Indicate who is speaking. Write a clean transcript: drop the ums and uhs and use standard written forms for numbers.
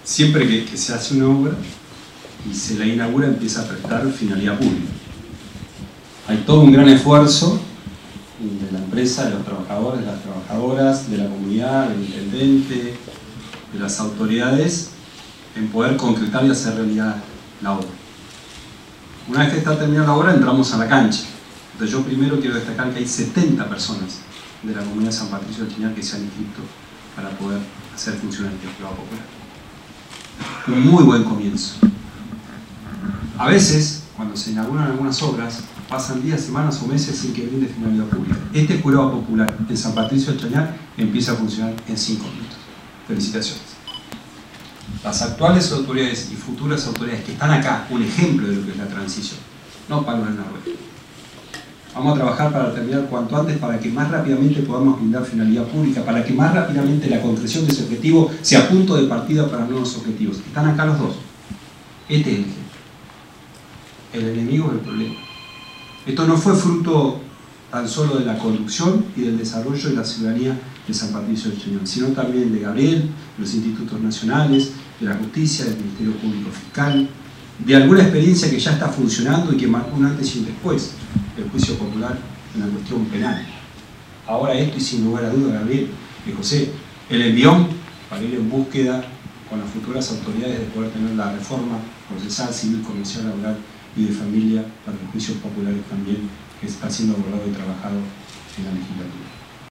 Speaker 1: siempre que se hace una obra y se la inaugura, empieza a prestar finalidad pública. Hay todo un gran esfuerzo de la empresa, de los trabajadores, de las trabajadoras, de la comunidad, del intendente, de las autoridades, en poder concretar y hacer realidad la obra. Una vez que está terminada la obra, entramos a la cancha. Entonces yo primero quiero destacar que hay 70 personas de la comunidad de San Patricio del Chañar que se han inscrito para poder hacer funcionar el privado popular. Un muy buen comienzo. A veces, cuando se inauguran algunas obras, pasan días, semanas o meses sin que brinde finalidad pública. Este jurado popular en San Patricio del Chañar empieza a funcionar en 5 minutos. Felicitaciones. Las actuales autoridades y futuras autoridades que están acá, un ejemplo de lo que es la transición, no palos en la rueda. Vamos a trabajar para terminar cuanto antes, para que más rápidamente podamos brindar finalidad pública, para que más rápidamente la concreción de ese objetivo sea punto de partida para nuevos objetivos. Están acá los dos. Este es el ejemplo. El enemigo del problema. Esto no fue fruto tan solo de la conducción y del desarrollo de la ciudadanía de San Patricio del Chañar, sino también de Gabriel, de los institutos nacionales, de la justicia, del Ministerio Público Fiscal, de alguna experiencia que ya está funcionando y que marcó un antes y un después del juicio popular en la cuestión penal. Ahora esto, y sin lugar a duda, Gabriel y José, el envión para ir en búsqueda con las futuras autoridades de poder tener la reforma procesal, civil, comercial, laboral y de familia para los juicios populares también, que está siendo abordado y trabajado en la legislatura.